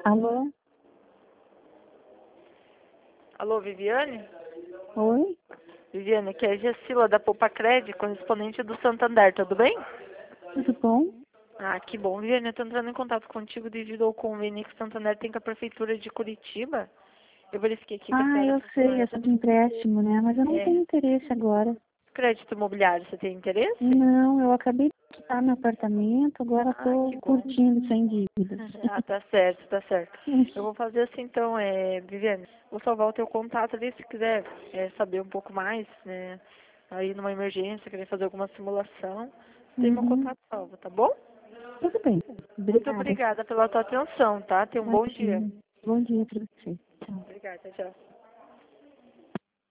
Alô? Alô, Viviane? Oi? Viviane, aqui é a Gessila da Poupa Cred, correspondente do Santander, tudo bem? Tudo bom? Ah, que bom, Viviane, eu estou entrando em contato contigo devido ao convênio que o Santander tem com a Prefeitura de Curitiba. Eu verifiquei aqui que a Ah, senhora eu sei, é sobre empréstimo, né? Mas eu não é tenho interesse agora. crédito imobiliário, você tem interesse? Não, eu acabei de quitar meu apartamento, agora Ah, que estou bom. curtindo sem dívidas. Ah, tá certo, tá certo. Eu vou fazer assim então, Viviane, vou salvar o teu contato ali se quiser saber um pouco mais, né? Aí numa emergência, querer fazer alguma simulação, tem meu Uhum. contato salvo, tá bom? Tudo bem. Muito Obrigada. obrigada pela tua atenção, tá? Tenha um bom dia. Imagina. Bom dia para você. Tchau. Obrigada, tchau.